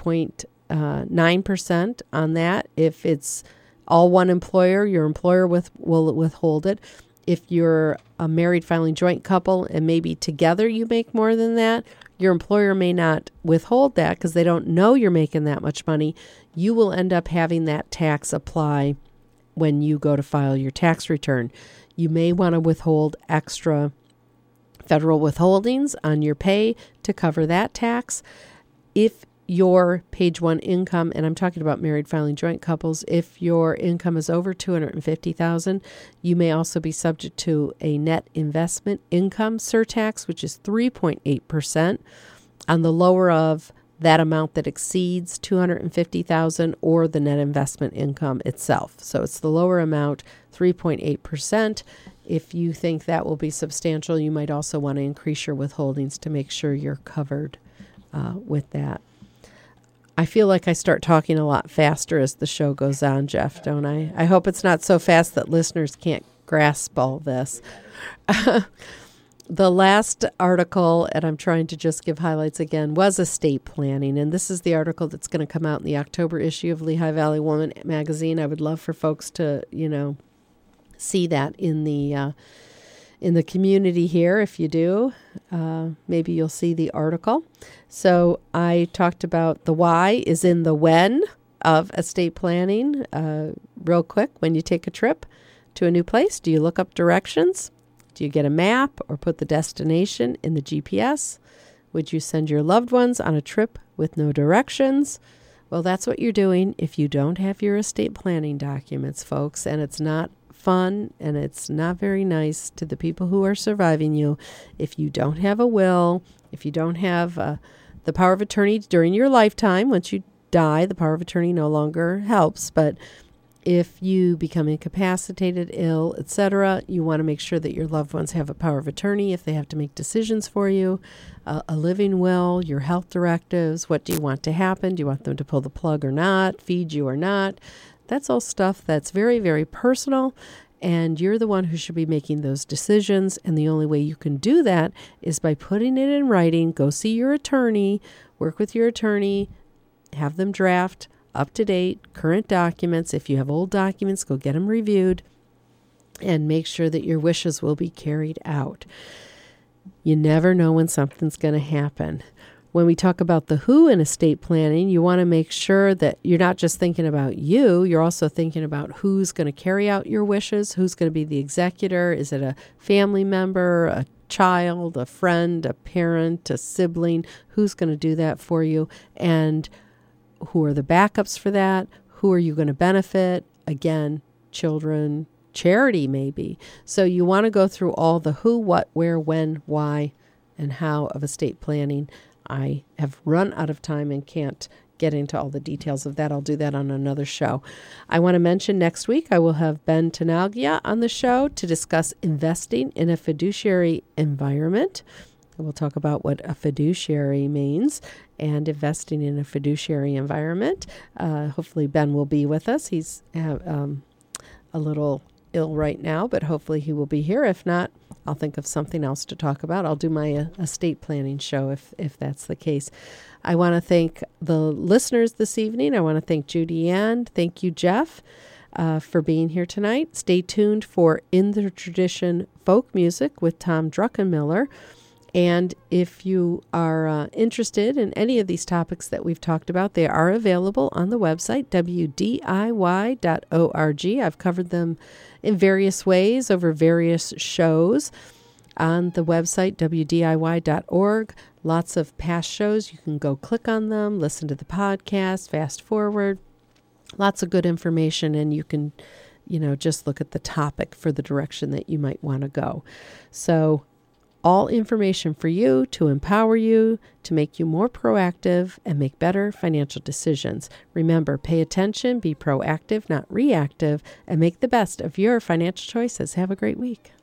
0.9% on that. If it's all one employer, your employer will withhold it. If you're a married filing joint couple and maybe together you make more than that, your employer may not withhold that because they don't know you're making that much money. You will end up having that tax apply when you go to file your tax return. You may want to withhold extra federal withholdings on your pay to cover that tax. If your page one income, and I'm talking about married filing joint couples, if your income is over $250,000, you may also be subject to a net investment income surtax, which is 3.8% on the lower of that amount that exceeds $250,000 or the net investment income itself. So it's the lower amount, 3.8%. If you think that will be substantial, you might also want to increase your withholdings to make sure you're covered with that. I feel like I start talking a lot faster as the show goes on, Jeff, don't I? I hope it's not so fast that listeners can't grasp all this. The last article, and I'm trying to just give highlights again, was estate planning. And this is the article that's going to come out in the October issue of Lehigh Valley Woman magazine. I would love for folks to, see that in the community here. If you do, maybe you'll see the article. So I talked about the why is in the when of estate planning. Real quick, when you take a trip to a new place, do you look up directions? Do you get a map or put the destination in the GPS? Would you send your loved ones on a trip with no directions? Well, that's what you're doing if you don't have your estate planning documents, folks, and it's not fun and it's not very nice to the people who are surviving you. If you don't have a will, if you don't have the power of attorney during your lifetime, once you die, the power of attorney no longer helps, but if you become incapacitated, ill, etc., you want to make sure that your loved ones have a power of attorney if they have to make decisions for you, a living will, your health directives, what do you want to happen? Do you want them to pull the plug or not, feed you or not? That's all stuff that's very, very personal, and you're the one who should be making those decisions, and the only way you can do that is by putting it in writing. Go see your attorney, work with your attorney, have them draft up-to-date, current documents. If you have old documents, go get them reviewed and make sure that your wishes will be carried out. You never know when something's going to happen. When we talk about the who in estate planning, you want to make sure that you're not just thinking about you, you're also thinking about who's going to carry out your wishes, who's going to be the executor. Is it a family member, a child, a friend, a parent, a sibling? Who's going to do that for you? And who are the backups for that? Who are you going to benefit? Again, children, charity maybe. So you want to go through all the who, what, where, when, why, and how of estate planning. I have run out of time and can't get into all the details of that. I'll do that on another show. I want to mention next week I will have Ben Tenaglia on the show to discuss investing in a fiduciary environment. We'll talk about what a fiduciary means and investing in a fiduciary environment. Hopefully Ben will be with us. He's a little ill right now, but hopefully he will be here. If not, I'll think of something else to talk about. I'll do my estate planning show if that's the case. I want to thank the listeners this evening. I want to thank Judy Ann. Thank you, Jeff, for being here tonight. Stay tuned for In the Tradition Folk Music with Tom Druckenmiller. And if you are interested in any of these topics that we've talked about, they are available on the website, wdiy.org. I've covered them in various ways over various shows on the website, wdiy.org. Lots of past shows. You can go click on them, listen to the podcast, fast forward. Lots of good information, and you can, just look at the topic for the direction that you might want to go. So All information for you to empower you, to make you more proactive and make better financial decisions. Remember, pay attention, be proactive, not reactive, and make the best of your financial choices. Have a great week.